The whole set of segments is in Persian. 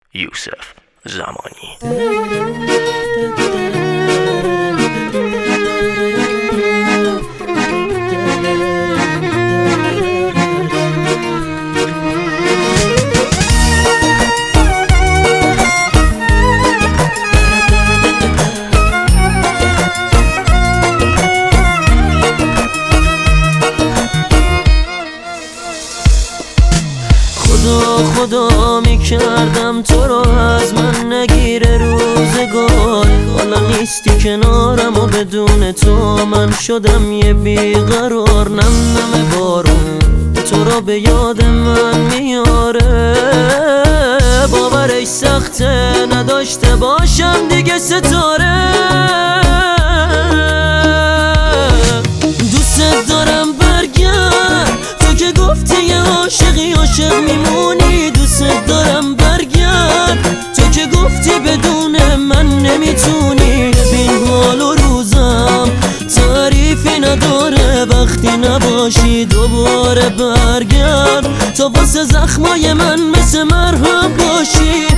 یوسف زمانی. خدا میکردم تو رو از من نگیره روزگار. حالا نیستی کنارم و بدون تو من شدم یه بیقرار. نم بارون تو رو به یاد من میاره، باورش سخته نداشته باشم دیگه ستاره. دوست دارم برگرد، تو که گفتی یه عاشقی عاشق میمونی. دوست دارم برگرد، تو که گفتی بدون من نمیتونی. ببین حال و روزم تعریفی نداره، وقتی نباشی دوباره برگرد تا واسه زخمای من مثل مرهم باشی.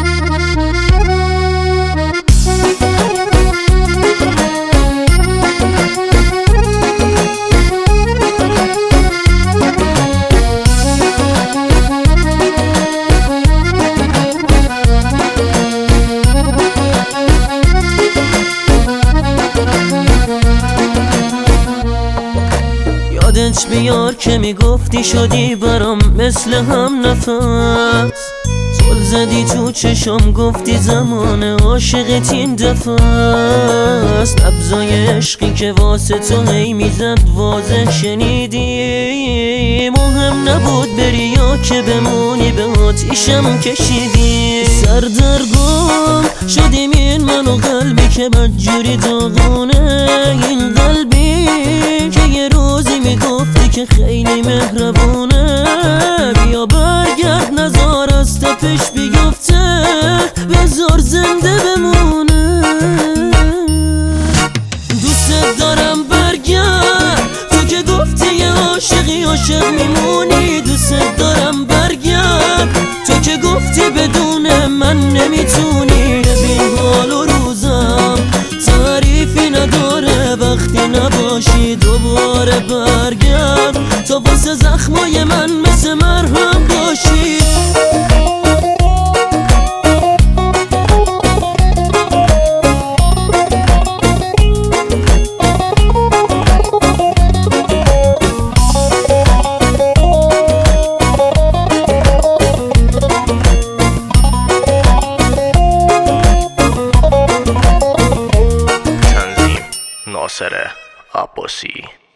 یادت بیار که میگفتی شدی برام مثل هم نفس. زل زدی تو چشم گفتی زمان عاشقت این دفعه است. نبضای عشقی که واسه تو هی میزد واضح شنیدی. مهم نبود بری یا که بمونی، به آتیشم کشیدی. سردرگم شدیم این من و قلبی که بدجوری داغونه. این قلبی که یه روزی میگفتی که خیلی مهربونه. بیا برگرد نزار از تپش بیفته، بذار زنده بمونه. دوست دارم برگرد، تو که گفتی یه عاشقی عاشق میمونی. دوست دارم برگرد، تو که گفتی بدون من نمیتونی. ببین حال و روزم تعریفی نداره، وقتی نباشی دوباره برگرد تا واسه زخمای من مثل مرهم باشی. ناصر عباسی.